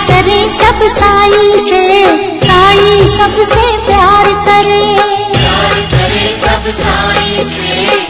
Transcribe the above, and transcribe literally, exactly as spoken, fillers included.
करे सब साईं से, साईं सबसे प्यार करे, प्यार करे सब साईं से।